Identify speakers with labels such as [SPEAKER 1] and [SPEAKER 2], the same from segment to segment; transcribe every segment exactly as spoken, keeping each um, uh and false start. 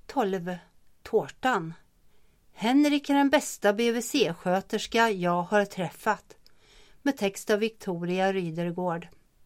[SPEAKER 1] tolv. Tårtan. Henrik är den bästa B V C-sköterska jag har träffat. Med text av Victoria Rydergård.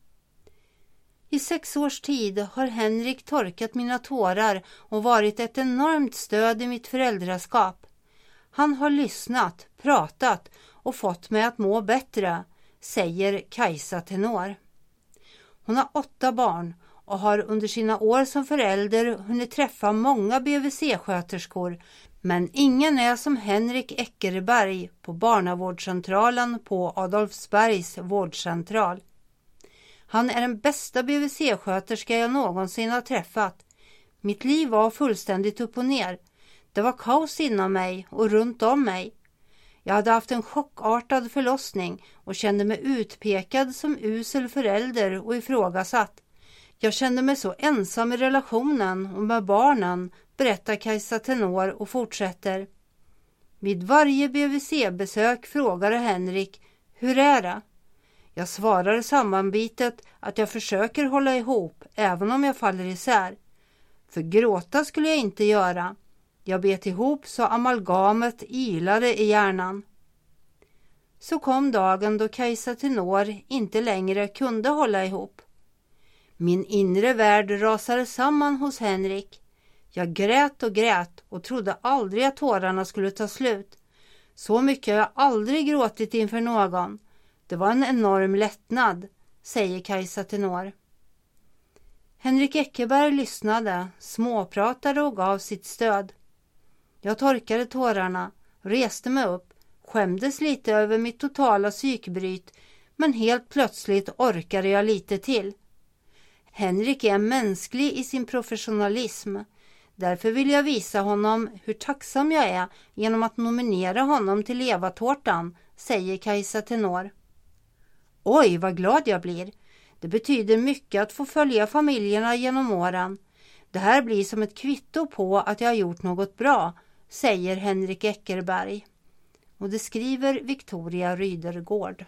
[SPEAKER 1] I sex års tid har Henrik torkat mina tårar och varit ett enormt stöd i mitt föräldraskap. Han har lyssnat, pratat och fått mig att må bättre, säger Kajsa Tenor. Hon har åtta barn och har under sina år som förälder hunnit träffa många B V C-sköterskor, men ingen är som Henrik Eckerberg på barnavårdscentralen på Adolfsbergs vårdcentral. Han är den bästa B V C-sköterska jag någonsin har träffat. Mitt liv var fullständigt upp och ner. Det var kaos inom mig och runt om mig. Jag hade haft en chockartad förlossning och kände mig utpekad som usel förälder och ifrågasatt. Jag kände mig så ensam i relationen och med barnen, berättar Kajsa Tenor och fortsätter. Vid varje B V C-besök frågade Henrik, hur är det? Jag svarar sammanbitet att jag försöker hålla ihop även om jag faller isär. För gråta skulle jag inte göra. Jag bet ihop så amalgamet ilade i hjärnan. Så kom dagen då Kajsa Tenor inte längre kunde hålla ihop. Min inre värld rasade samman hos Henrik. Jag grät och grät och trodde aldrig att tårarna skulle ta slut. Så mycket har jag aldrig gråtit inför någon. Det var en enorm lättnad, säger Kajsa Tenor. Henrik Eckerberg lyssnade, småpratade och gav sitt stöd. Jag torkade tårarna, reste mig upp, skämdes lite över mitt totala psykbryt, men helt plötsligt orkade jag lite till. Henrik är mänsklig i sin professionalism. Därför vill jag visa honom hur tacksam jag är genom att nominera honom till Eva-tårtan, säger Kajsa Tenor. Oj, vad glad jag blir. Det betyder mycket att få följa familjerna genom åren. Det här blir som ett kvitto på att jag har gjort något bra, säger Henrik Eckerberg. Och det skriver Victoria Rydergård.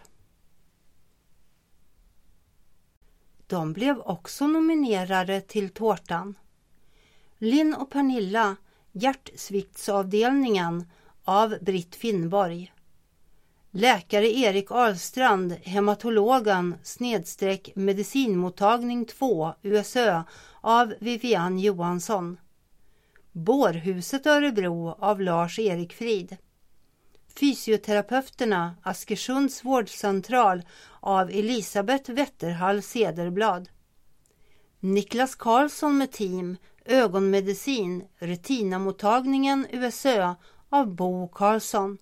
[SPEAKER 1] De blev också nominerade till tårtan. Linn och Pernilla, hjärtsviktsavdelningen av Britt Finnborg. Läkare Erik Ahlstrand, hematologen, snedstreck medicinmottagning två, U S Ö, av Vivian Johansson. Bårhuset Örebro av Lars-Erik Frid. Fysioterapeuterna, Askersunds vårdcentral av Elisabeth Wetterhall Cederblad. Niklas Karlsson med team, ögonmedicin, retinamottagningen U S Ö av Bo Karlsson.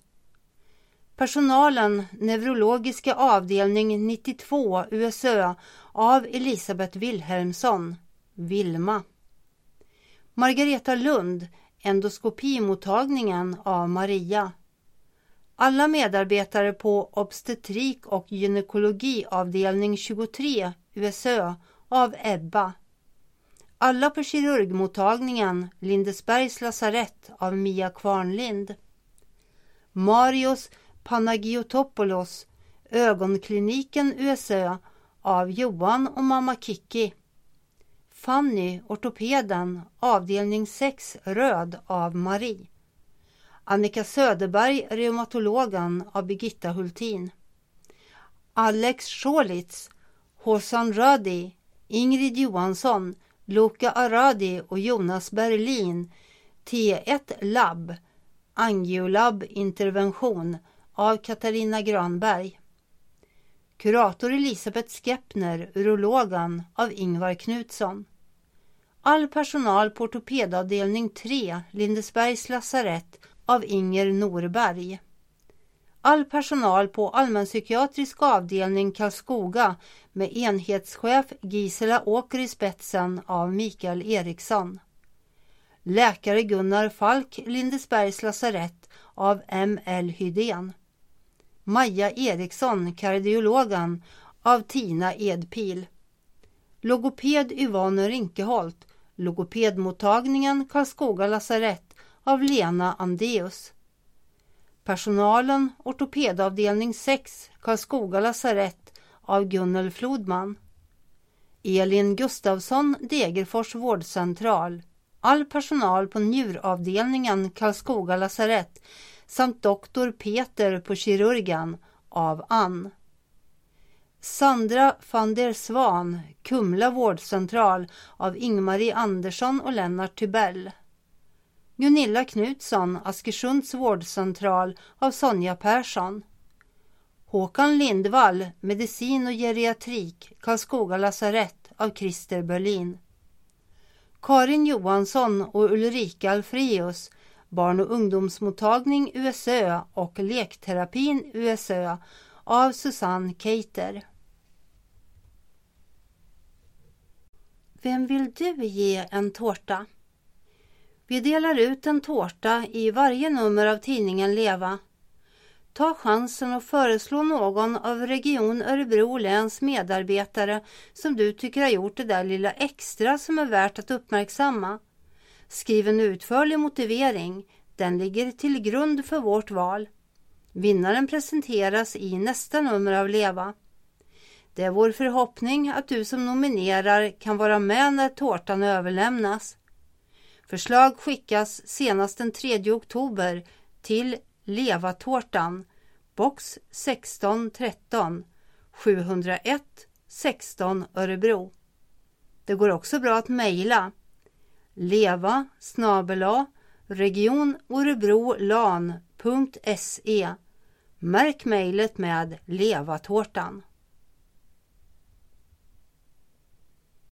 [SPEAKER 1] Personalen, neurologiska avdelning nittiotvå U S Ö av Elisabeth Wilhelmsson, Vilma. Margareta Lund, endoskopimottagningen av Maria. Alla medarbetare på obstetrik och gynekologi avdelning tjugotre U S Ö av Ebba. Alla på kirurgmottagningen Lindesbergs lasarett av Mia Kvarnlind. Marius Panagiotopoulos, ögonkliniken U S Ö av Johan och mamma Kiki. Fanny, ortopeden, avdelning sex röd av Marie. Annika Söderberg, reumatologen av Birgitta Hultin. Alex Scholitz, Hosan Radi, Ingrid Johansson, Luca Aradi och Jonas Berlin, T ett Lab, Angiolab intervention av Katarina Granberg. Kurator Elisabeth Skeppner, urologen av Ingvar Knutsson. All personal på ortopedavdelning tre, Lindesbergs lasarett av Inger Norberg. All personal på allmänpsykiatrisk avdelning Karlskoga med enhetschef Gisela Åker i spetsen av Mikael Eriksson. Läkare Gunnar Falk, Lindesbergs lasarett av M L Hydén. Maja Eriksson, kardiologen av Tina Edpil. Logoped Yvonne Rinkeholt, logopedmottagningen Karlskoga lasarett av Lena Andeus. Personalen ortopedavdelning sex Karlskoga lasarett av Gunnel Flodman. Elin Gustafsson, Degerfors vårdcentral all personal på njuravdelningen Karlskoga lasarett samt doktor Peter på kirurgen av Ann. Sandra van der Svan, Kumla vårdcentral av Ingmarie Andersson och Lennart Tybell. Gunilla Knutsson, Askersunds vårdcentral av Sonja Persson. Håkan Lindvall, medicin och geriatrik, Karlskoga lasarett av Christer Berlin. Karin Johansson och Ulrika Alfreus, barn- och ungdomsmottagning U S Ö och lekterapin U S Ö av Susanne Keiter. Vem vill du ge en tårta? Vi delar ut en tårta i varje nummer av tidningen Leva. Ta chansen att föreslå någon av Region Örebro läns medarbetare som du tycker har gjort det där lilla extra som är värt att uppmärksamma. Skriv en utförlig motivering. Den ligger till grund för vårt val. Vinnaren presenteras i nästa nummer av Leva. Det är vår förhoppning att du som nominerar kan vara med när tårtan överlämnas. Förslag skickas senast den tredje oktober till Levatårtan, box sexton tretton, sjuhundraett sexton Örebro. Det går också bra att mejla leva snabel-a region Örebro lan punkt se. Märk mejlet med Levatårtan.